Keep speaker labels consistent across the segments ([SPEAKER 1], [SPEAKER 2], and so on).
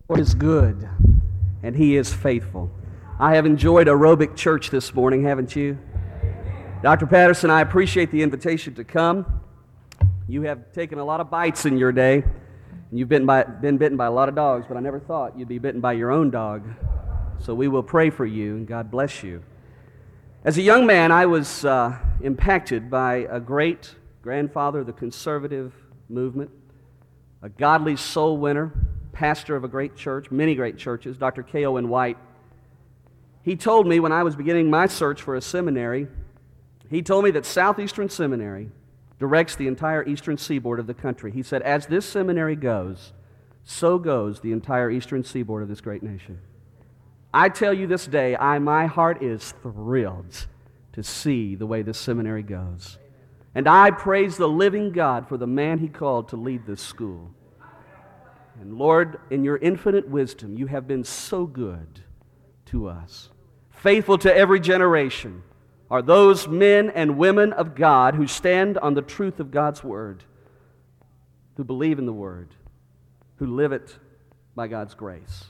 [SPEAKER 1] Lord is good, and He is faithful. I have enjoyed aerobic church this morning, haven't you? Dr. Patterson, I appreciate the invitation to come. You have taken a lot of bites in your day, and you've been bitten by a lot of dogs, but I never thought you'd be bitten by your own dog. So we will pray for you, and God bless you. As a young man, I was impacted by a great grandfather of the conservative movement, a godly soul winner, pastor of a great church, many great churches, Dr. K. Owen White. He told me when I was beginning my search for a seminary, he told me that Southeastern Seminary directs the entire eastern seaboard of the country. He said, as this seminary goes, so goes the entire eastern seaboard of this great nation. I tell you this day, my heart is thrilled to see the way this seminary goes. And I praise the living God for the man He called to lead this school. And Lord, in your infinite wisdom, you have been so good to us. Faithful to every generation are those men and women of God who stand on the truth of God's Word, who believe in the Word, who live it by God's grace.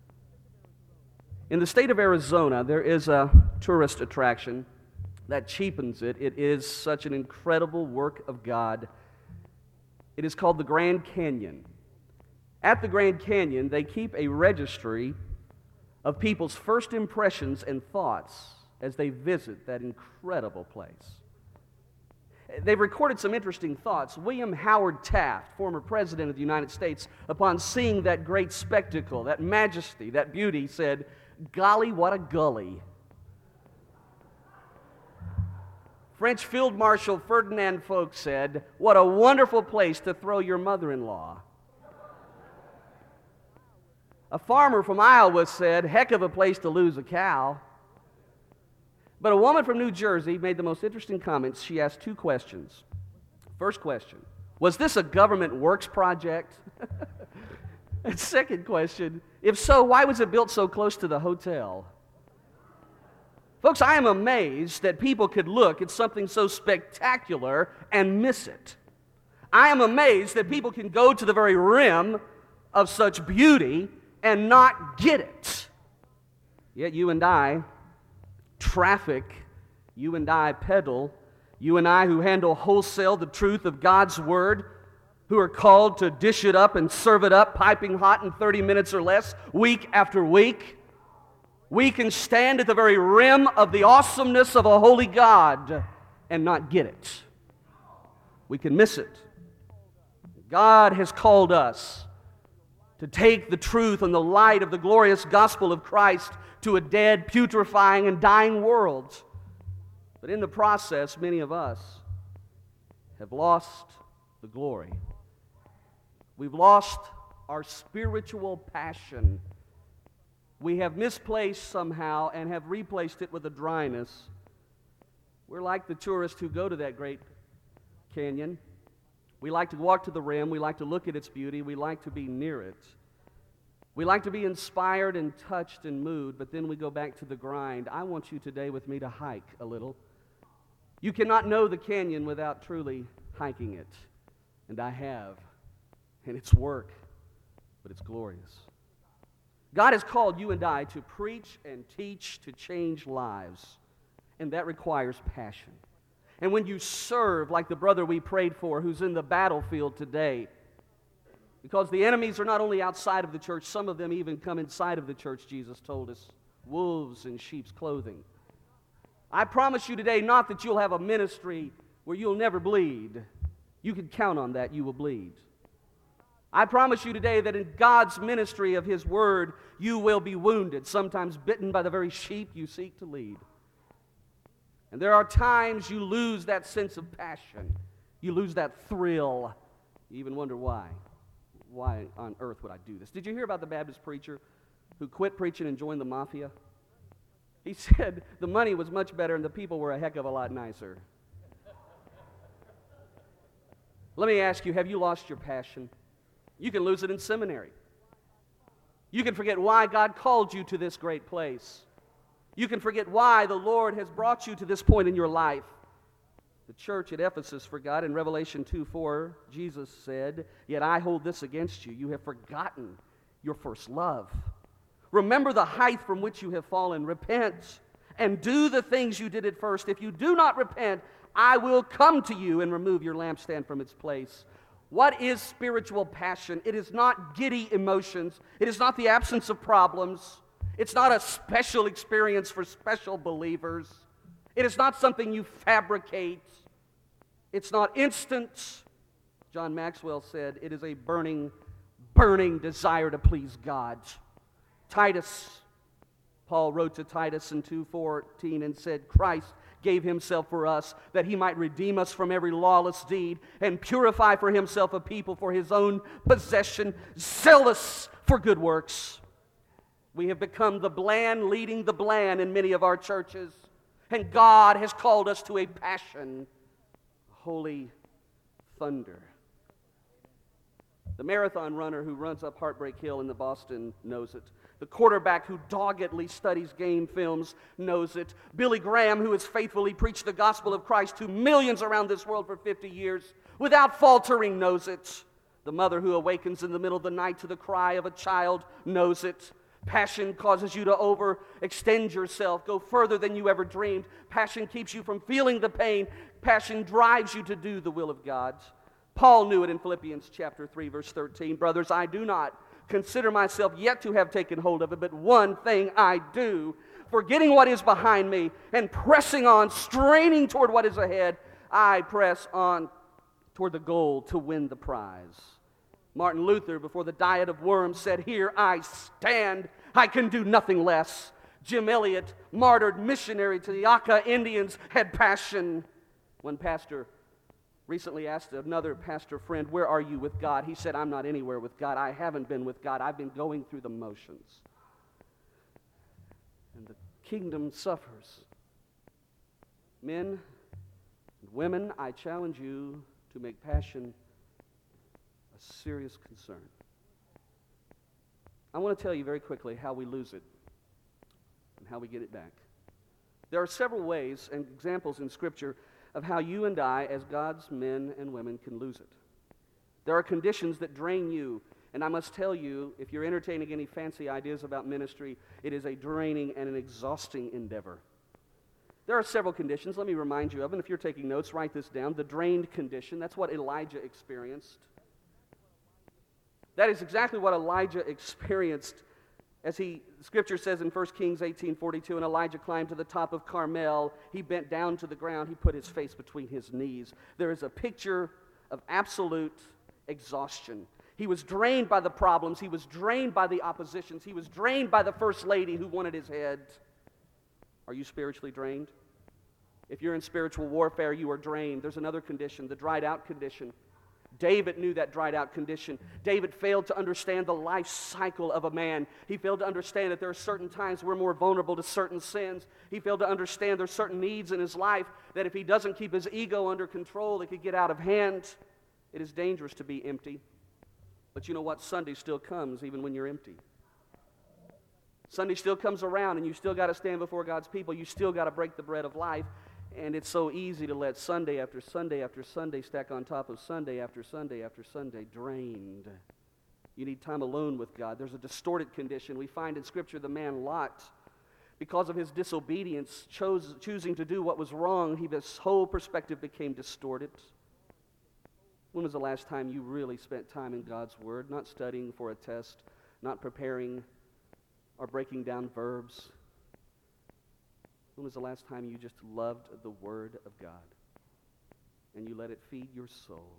[SPEAKER 1] In the state of Arizona, there is a tourist attraction that cheapens it. It is such an incredible work of God. It is called the Grand Canyon. At the Grand Canyon, they keep a registry of people's first impressions and thoughts as they visit that incredible place. They've recorded some interesting thoughts. William Howard Taft, former president of the United States, upon seeing that great spectacle, that majesty, that beauty, said, "Golly, what a gully." French Field Marshal Ferdinand Foch said, "What a wonderful place to throw your mother-in-law." A farmer from Iowa said, "Heck of a place to lose a cow." But a woman from New Jersey made the most interesting comments. She asked two questions. First question, was this a government works project? And second question, if so, why was it built so close to the hotel? Folks, I am amazed that people could look at something so spectacular and miss it. I am amazed that people can go to the very rim of such beauty and not get it. Yet you and I traffic, you and I peddle, you and I who handle wholesale the truth of God's Word, who are called to dish it up and serve it up piping hot in 30 minutes or less, week after week. We can stand at the very rim of the awesomeness of a holy God and not get it. We can miss it. God has called us to take the truth and the light of the glorious gospel of Christ to a dead, putrefying, and dying world. But in the process, many of us have lost the glory. We've lost our spiritual passion. We have misplaced somehow and have replaced it with a dryness. We're like the tourists who go to that great canyon. We like to walk to the rim. We like to look at its beauty. We like to be near it. We like to be inspired and touched and moved, but then we go back to the grind. I want you today with me to hike a little. You cannot know the canyon without truly hiking it. And I have. And it's work, but it's glorious. God has called you and I to preach and teach to change lives, and that requires passion. And when you serve like the brother we prayed for who's in the battlefield today, because the enemies are not only outside of the church, some of them even come inside of the church, Jesus told us, wolves in sheep's clothing. I promise you today not that you'll have a ministry where you'll never bleed. You can count on that, you will bleed. I promise you today that in God's ministry of His Word, you will be wounded, sometimes bitten by the very sheep you seek to lead. And there are times you lose that sense of passion. You lose that thrill. You even wonder why. Why on earth would I do this? Did you hear about the Baptist preacher who quit preaching and joined the mafia? He said the money was much better and the people were a heck of a lot nicer. Let me ask you, have you lost your passion? You can lose it in seminary. You can forget why God called you to this great place. You can forget why the Lord has brought you to this point in your life. The church at Ephesus forgot. In Revelation 2:4, Jesus said, "Yet I hold this against you. You have forgotten your first love. Remember the height from which you have fallen. Repent and do the things you did at first. If you do not repent, I will come to you and remove your lampstand from its place. What is spiritual passion? It is not giddy emotions. It is not the absence of problems. It's not a special experience for special believers. It is not something you fabricate. It's not instant. John Maxwell said, it is a burning, burning desire to please God. Paul wrote to Titus in 2:14 and said, Christ gave himself for us, that he might redeem us from every lawless deed and purify for himself a people for his own possession, zealous for good works. We have become the bland leading the bland in many of our churches, and God has called us to a passion, holy thunder. The marathon runner who runs up Heartbreak Hill in Boston knows it. The quarterback who doggedly studies game films knows it. Billy Graham, who has faithfully preached the gospel of Christ to millions around this world for 50 years, without faltering, knows it. The mother who awakens in the middle of the night to the cry of a child knows it. Passion causes you to overextend yourself, go further than you ever dreamed. Passion keeps you from feeling the pain. Passion drives you to do the will of God. Paul knew it in Philippians chapter 3, verse 13. Brothers, I do not consider myself yet to have taken hold of it, but one thing I do, forgetting what is behind me and pressing on, straining toward what is ahead, I press on toward the goal to win the prize. Martin Luther, before the Diet of Worms, said, Here I stand, I can do nothing less. Jim Elliot, martyred missionary to the Aka Indians, had passion. One pastor recently asked another pastor friend, where are you with God? He said, I'm not anywhere with God. I haven't been with God. I've been going through the motions. And the kingdom suffers. Men and women, I challenge you to make passion a serious concern. I want to tell you very quickly how we lose it and how we get it back. There are several ways and examples in Scripture of how you and I, as God's men and women, can lose it. There are conditions that drain you, and I must tell you, if you're entertaining any fancy ideas about ministry, it is a draining and an exhausting endeavor. There are several conditions, let me remind you of, and if you're taking notes, write this down. The drained condition, that's what Elijah experienced. That is exactly what Elijah experienced. Scripture says in 1 Kings 18:42, and Elijah climbed to the top of Carmel. He bent down to the ground. He put his face between his knees. There is a picture of absolute exhaustion. He was drained by the problems. He was drained by the oppositions. He was drained by the first lady who wanted his head. Are you spiritually drained? If you're in spiritual warfare, you are drained. There's another condition, the dried out condition. David knew that dried out condition. David failed to understand the life cycle of a man. He failed to understand that there are certain times we're more vulnerable to certain sins. He failed to understand there are certain needs in his life that if he doesn't keep his ego under control, it could get out of hand. It is dangerous to be empty. But you know what? Sunday still comes even when you're empty. Sunday still comes around and you still got to stand before God's people. You still got to break the bread of life. And it's so easy to let Sunday after Sunday after Sunday stack on top of Sunday after Sunday after Sunday, drained. You need time alone with God. There's a distorted condition. We find in Scripture the man Lot, because of his disobedience, choosing to do what was wrong, his whole perspective became distorted. When was the last time you really spent time in God's Word, not studying for a test, not preparing or breaking down verbs? When was the last time you just loved the Word of God and you let it feed your soul?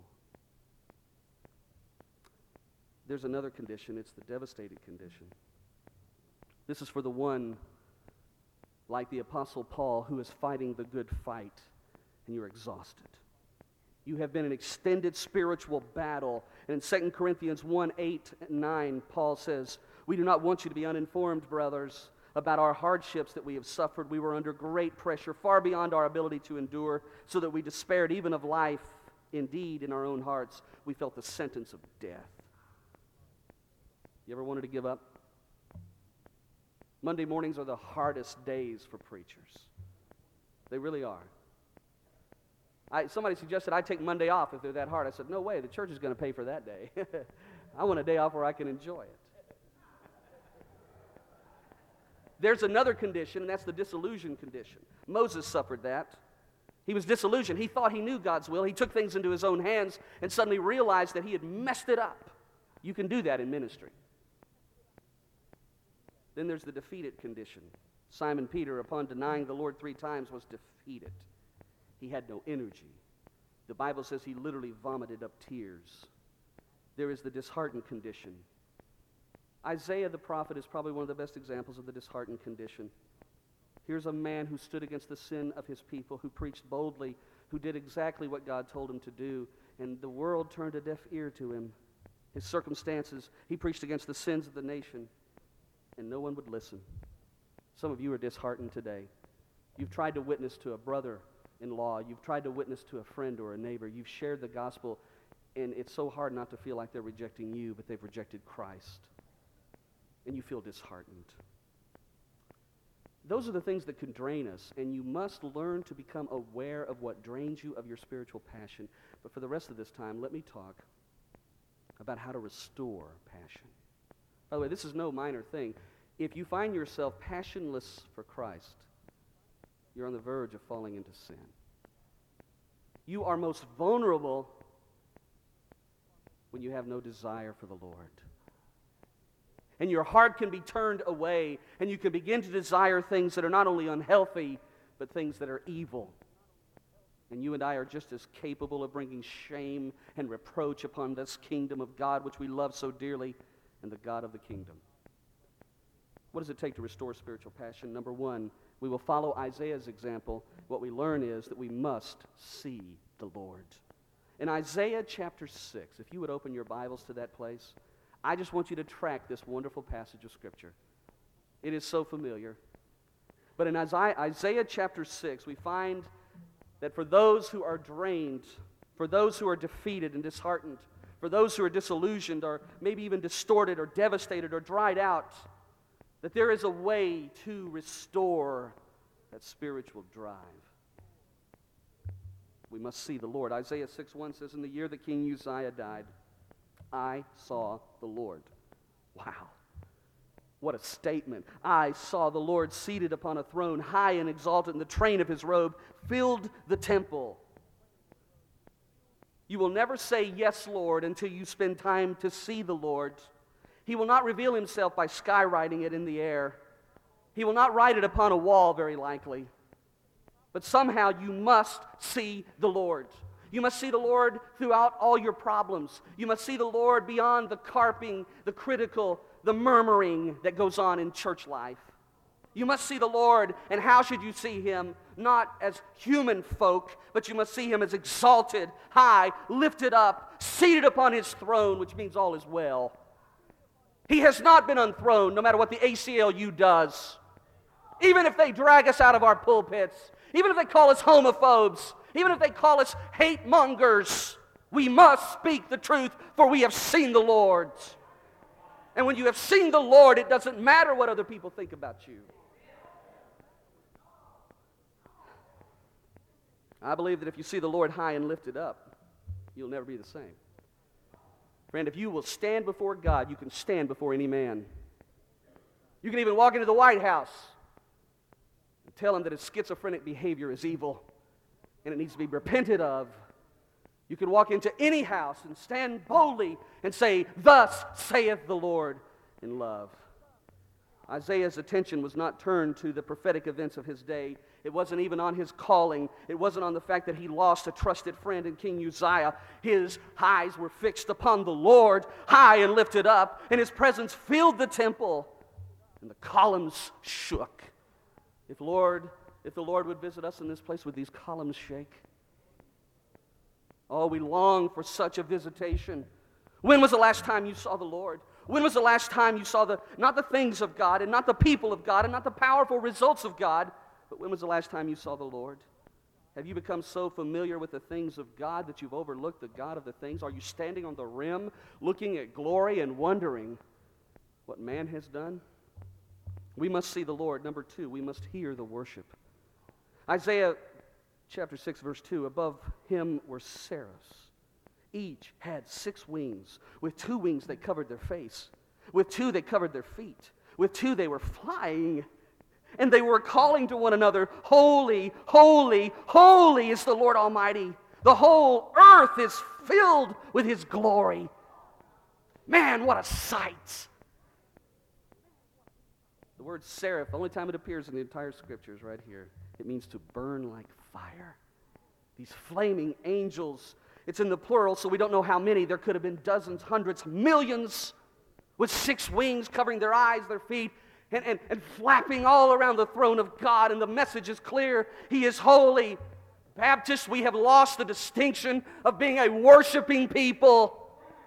[SPEAKER 1] There's another condition. It's the devastated condition. This is for the one, like the Apostle Paul, who is fighting the good fight and you're exhausted. You have been in extended spiritual battle. And in 2 Corinthians 1:8-9, Paul says, we do not want you to be uninformed, brothers, about our hardships that we have suffered. We were under great pressure, far beyond our ability to endure, so that we despaired even of life. Indeed, in our own hearts, we felt the sentence of death. You ever wanted to give up? Monday mornings are the hardest days for preachers. They really are. Somebody suggested I take Monday off if they're that hard. I said, no way, the church is going to pay for that day. I want a day off where I can enjoy it. There's another condition, and that's the disillusioned condition. Moses suffered that. He was disillusioned. He thought he knew God's will. He took things into his own hands and suddenly realized that he had messed it up. You can do that in ministry. Then there's the defeated condition. Simon Peter, upon denying the Lord 3 times, was defeated. He had no energy. The Bible says he literally vomited up tears. There is the disheartened condition. Isaiah the prophet is probably one of the best examples of the disheartened condition. Here's a man who stood against the sin of his people, who preached boldly, who did exactly what God told him to do, and the world turned a deaf ear to him. His circumstances, he preached against the sins of the nation, and no one would listen. Some of you are disheartened today. You've tried to witness to a brother-in-law. You've tried to witness to a friend or a neighbor. You've shared the gospel, and it's so hard not to feel like they're rejecting you, but they've rejected Christ. And you feel disheartened. Those are the things that can drain us, and you must learn to become aware of what drains you of your spiritual passion. But for the rest of this time, let me talk about how to restore passion. By the way, this is no minor thing. If you find yourself passionless for Christ, you're on the verge of falling into sin. You are most vulnerable when you have no desire for the Lord. And your heart can be turned away, and you can begin to desire things that are not only unhealthy, but things that are evil. And you and I are just as capable of bringing shame and reproach upon this kingdom of God, which we love so dearly, and the God of the kingdom. What does it take to restore spiritual passion? Number one, we will follow Isaiah's example. What we learn is that we must see the Lord. In Isaiah chapter 6, if you would open your Bibles to that place, I just want you to track this wonderful passage of Scripture. It is so familiar. But in Isaiah chapter 6, we find that for those who are drained, for those who are defeated and disheartened, for those who are disillusioned or maybe even distorted or devastated or dried out, that there is a way to restore that spiritual drive. We must see the Lord. Isaiah 6:1 says, in the year that King Uzziah died, I saw the Lord. Wow. What a statement. I saw the Lord seated upon a throne, high and exalted, and the train of his robe filled the temple. You will never say, yes, Lord, until you spend time to see the Lord. He will not reveal himself by skywriting it in the air. He will not write it upon a wall, very likely. But somehow you must see the Lord. You must see the Lord throughout all your problems. You must see the Lord beyond the carping, the critical, the murmuring that goes on in church life. You must see the Lord, and how should you see him? Not as human folk, but you must see him as exalted, high, lifted up, seated upon his throne, which means all is well. He has not been unthroned, no matter what the ACLU does. Even if they drag us out of our pulpits, even if they call us homophobes, even if they call us hate mongers, we must speak the truth, for we have seen the Lord. And when you have seen the Lord, it doesn't matter what other people think about you. I believe that if you see the Lord high and lifted up, you'll never be the same. Friend, if you will stand before God, you can stand before any man. You can even walk into the White House and tell him that his schizophrenic behavior is evil and it needs to be repented of. You can walk into any house and stand boldly and say, thus saith the Lord, in love. Isaiah's attention was not turned to the prophetic events of his day. It wasn't even on his calling. It wasn't on the fact that he lost a trusted friend in King Uzziah. His eyes were fixed upon the Lord, high and lifted up, and his presence filled the temple, and the columns shook. If the Lord would visit us in this place, would these columns shake? Oh, we long for such a visitation. When was the last time you saw the Lord? When was the last time you saw not the things of God and not the people of God and not the powerful results of God, but when was the last time you saw the Lord? Have you become so familiar with the things of God that you've overlooked the God of the things? Are you standing on the rim looking at glory and wondering what man has done? We must see the Lord. Number two, we must hear the worship. Isaiah chapter 6, verse 2, above him were seraphs. Each had 6 wings. With 2 wings they covered their face. With 2 they covered their feet. With 2 they were flying And they were calling to one another, "Holy, holy, holy is the Lord Almighty. The whole earth is filled with His glory." Man, what a sight. The word seraph, the only time it appears in the entire Scriptures right here, it means to burn like fire. These flaming angels, it's in the plural, so we don't know how many. There could have been dozens, hundreds, millions, with 6 wings covering their eyes, their feet, and flapping all around the throne of God. And the message is clear. He is holy. Baptists, we have lost the distinction of being a worshiping people.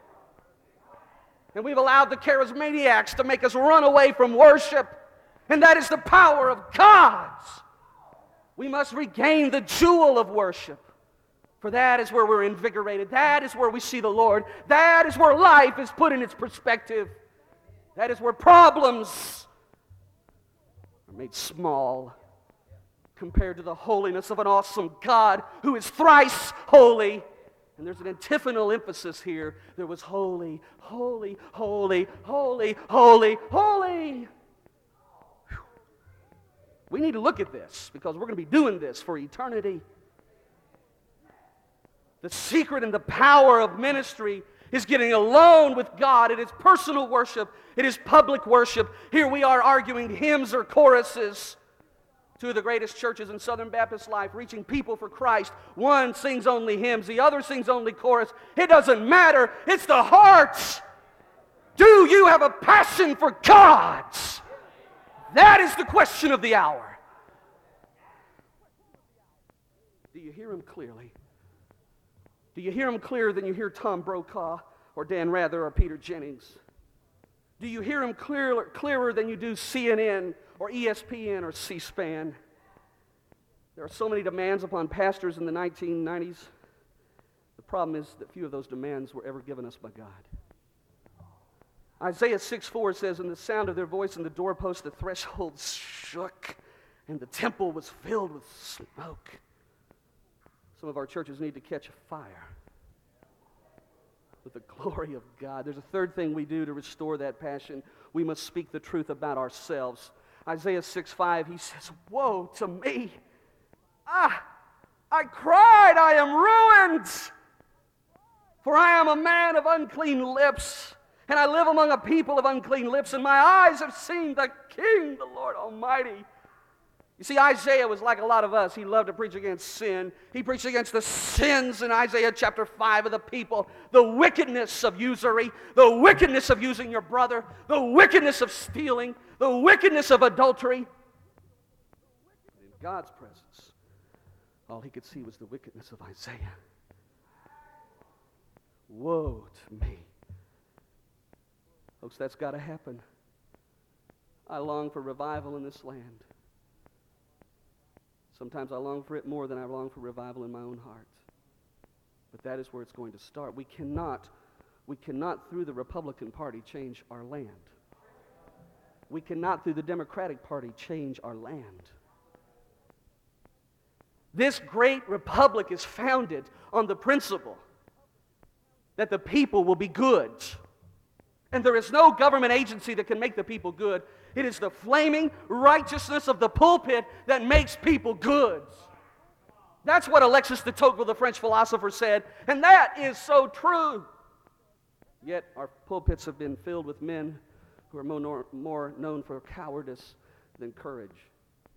[SPEAKER 1] And we've allowed the charismaniacs to make us run away from worship. And that is the power of God. We must regain the jewel of worship. For that is where we're invigorated. That is where we see the Lord. That is where life is put in its perspective. That is where problems are made small compared to the holiness of an awesome God who is thrice holy. And there's an antiphonal emphasis here. There was holy, holy, holy, holy, holy, holy. Whew. We need to look at this because we're going to be doing this for eternity. The secret and the power of ministry is getting alone with God. It is personal worship. It is public worship. Here we are arguing hymns or choruses. 2 of the greatest churches in Southern Baptist life, reaching people for Christ. One sings only hymns, the other sings only chorus. It doesn't matter. It's the heart. Do you have a passion for God? That is the question of the hour. Do you hear Him clearly? Do you hear Him clearer than you hear Tom Brokaw or Dan Rather or Peter Jennings? Do you hear Him clearer than you do CNN or ESPN or C-SPAN? There are so many demands upon pastors in the 1990s. The problem is that few of those demands were ever given us by God. Isaiah 6:4 says, "In the sound of their voice and the doorpost, the thresholds shook, and the temple was filled with smoke." Some of our churches need to catch a fire with the glory of God. There's a third thing we do to restore that passion. We must speak the truth about ourselves. Isaiah 6:5, he says, "Woe to me! I cried, I am ruined, for I am a man of unclean lips, and I live among a people of unclean lips, and my eyes have seen the King, the Lord Almighty." You see, Isaiah was like a lot of us. He loved to preach against sin. He preached against the sins in Isaiah chapter 5 of the people, the wickedness of usury, the wickedness of using your brother, the wickedness of stealing, the wickedness of adultery. In God's presence, all he could see was the wickedness of Isaiah. Woe to me. Folks, that's got to happen. I long for revival in this land. Sometimes I long for it more than I long for revival in my own heart. But that is where it's going to start. We cannot, through the Republican Party, change our land. We cannot, through the Democratic Party, change our land. This great republic is founded on the principle that the people will be good. And there is no government agency that can make the people good. It is the flaming righteousness of the pulpit that makes people good. That's what Alexis de Tocqueville, the French philosopher, said, and that is so true. Yet our pulpits have been filled with men who are more known for cowardice than courage,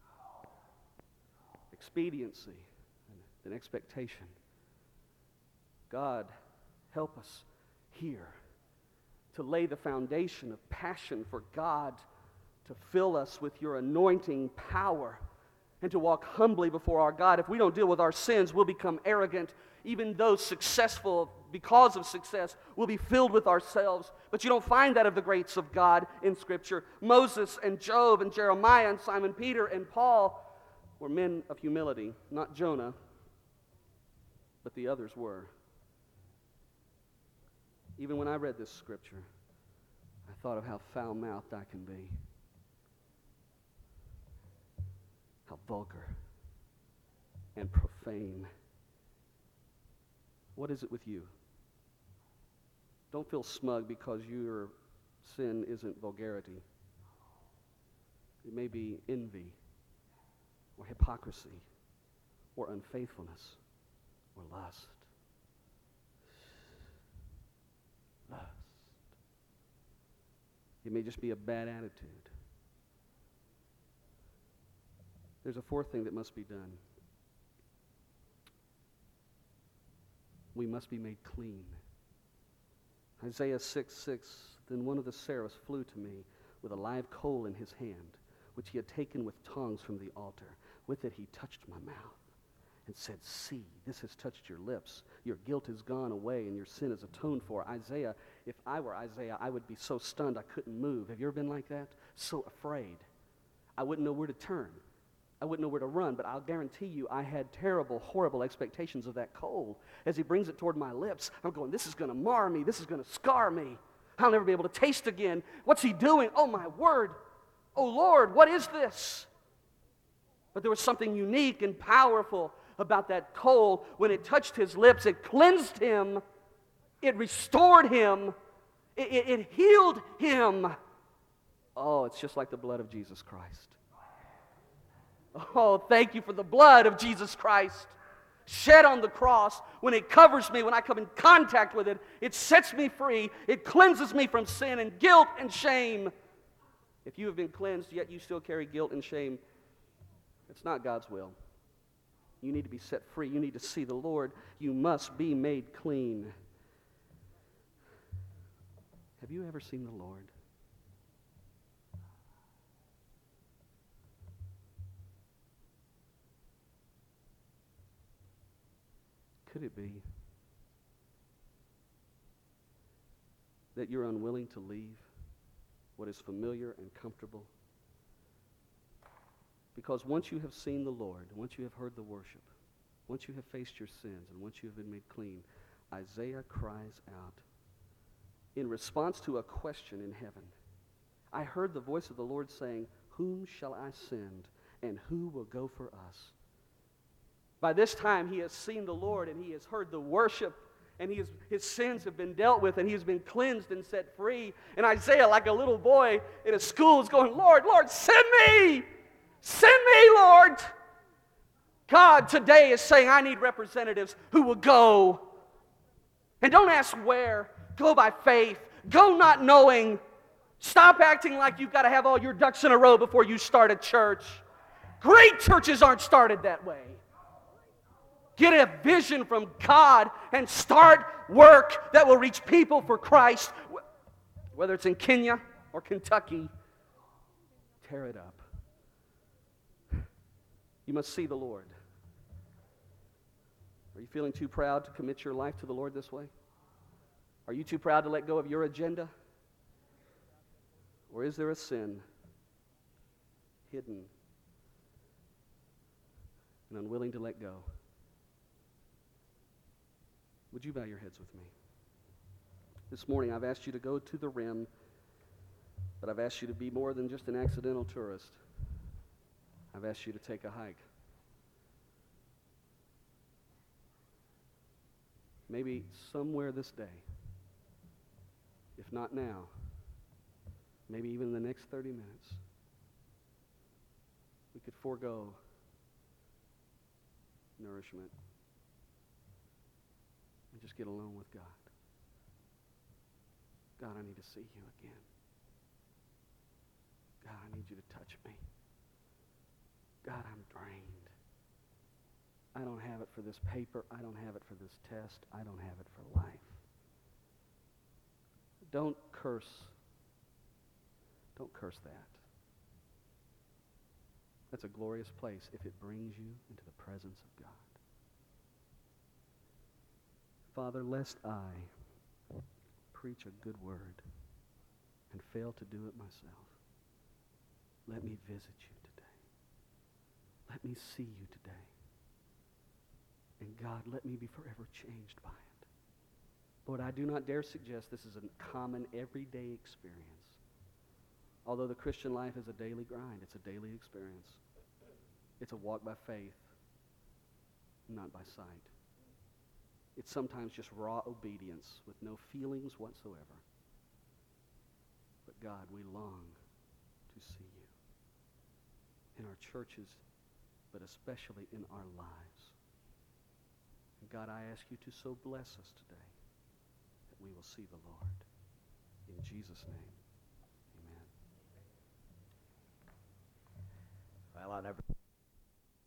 [SPEAKER 1] expediency than expectation. God, help us here to lay the foundation of passion for God, to fill us with your anointing power, and to walk humbly before our God. If we don't deal with our sins, we'll become arrogant. Even those successful, because of success, will be filled with ourselves. But you don't find that of the greats of God in Scripture. Moses and Job and Jeremiah and Simon Peter and Paul were men of humility. Not Jonah, but the others were. Even when I read this Scripture, I thought of how foul-mouthed I can be. How vulgar and profane. What is it with you? Don't feel smug because your sin isn't vulgarity. It may be envy. or hypocrisy or unfaithfulness or lust. Lust. It may just be a bad attitude. There's a fourth thing that must be done. We must be made clean. Isaiah 6:6, then one of the seraphs flew to me with a live coal in his hand, which he had taken with tongs from the altar. With it he touched my mouth and said, see, this has touched your lips. Your guilt is gone away and your sin is atoned for. Isaiah, if I were Isaiah, I would be so stunned I couldn't move. Have you ever been like that? So afraid. I wouldn't know where to turn. I wouldn't know where to run, but I'll guarantee you I had terrible, horrible expectations of that coal. As he brings it toward my lips, I'm going, this is going to mar me. This is going to scar me. I'll never be able to taste again. What's he doing? Oh, my word. Oh, Lord, what is this? But there was something unique and powerful about that coal. When it touched his lips, it cleansed him. It restored him. It healed him. Oh, it's just like the blood of Jesus Christ. Oh, thank you for the blood of Jesus Christ shed on the cross. When it covers me, when I come in contact with it, it sets me free. It cleanses me from sin and guilt and shame. If you have been cleansed, yet you still carry guilt and shame, it's not God's will. You need to be set free. You need to see the Lord. You must be made clean. Have you ever seen the Lord? Could it be that you're unwilling to leave what is familiar and comfortable? Because once you have seen the Lord, once you have heard the worship, once you have faced your sins, and once you have been made clean, Isaiah cries out in response to a question in heaven. I heard the voice of the Lord saying, whom shall I send, and who will go for us? By this time, he has seen the Lord, and he has heard the worship, and his sins have been dealt with, and he has been cleansed and set free. And Isaiah, like a little boy in a school, is going, Lord, Lord, send me! Send me, Lord! God today is saying, I need representatives who will go. And don't ask where. Go by faith. Go not knowing. Stop acting like you've got to have all your ducks in a row before you start a church. Great churches aren't started that way. Get a vision from God and start work that will reach people for Christ. Whether it's in Kenya or Kentucky, tear it up. You must see the Lord. Are you feeling too proud to commit your life to the Lord this way? Are you too proud to let go of your agenda? Or is there a sin hidden and unwilling to let go? Would you bow your heads with me? This morning I've asked you to go to the rim, but I've asked you to be more than just an accidental tourist. I've asked you to take a hike. Maybe somewhere this day, if not now, maybe even in the next 30 minutes, we could forego nourishment and just get alone with God. God, I need to see you again. God, I need you to touch me. God, I'm drained. I don't have it for this paper. I don't have it for this test. I don't have it for life. Don't curse. Don't curse that. That's a glorious place if it brings you into the presence of God. Father, lest I preach a good word and fail to do it myself, let me visit you today. Let me see you today. And God, let me be forever changed by it. Lord, I do not dare suggest this is a common, everyday experience. Although the Christian life is a daily grind, it's a daily experience. It's a walk by faith, not by sight. It's sometimes just raw obedience with no feelings whatsoever. But God, we long to see you in our churches, but especially in our lives. And God, I ask you to so bless us today that we will see the Lord. In Jesus' name, amen.
[SPEAKER 2] Well, I never...